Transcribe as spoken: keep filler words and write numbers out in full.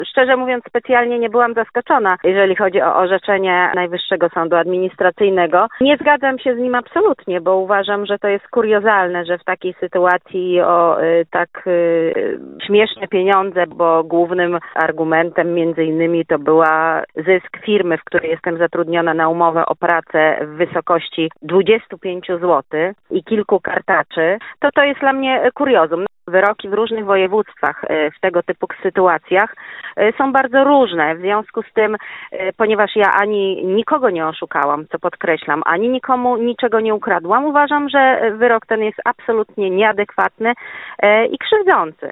Szczerze mówiąc, specjalnie nie byłam zaskoczona, jeżeli chodzi o orzeczenie Najwyższego Sądu Administracyjnego. Nie zgadzam się z nim absolutnie, bo uważam, że to jest kuriozalne, że w takiej sytuacji o y, tak y, śmieszne pieniądze, bo głównym argumentem między innymi to była zysk firmy, w której jestem zatrudniona na umowę o pracę w wysokości dwadzieścia pięć złotych i kilku kartaczy, to to jest dla mnie kuriozum. Wyroki w różnych województwach w tego typu sytuacjach są bardzo różne. W związku z tym, ponieważ ja ani nikogo nie oszukałam, co podkreślam, ani nikomu niczego nie ukradłam, uważam, że wyrok ten jest absolutnie nieadekwatny i krzywdzący.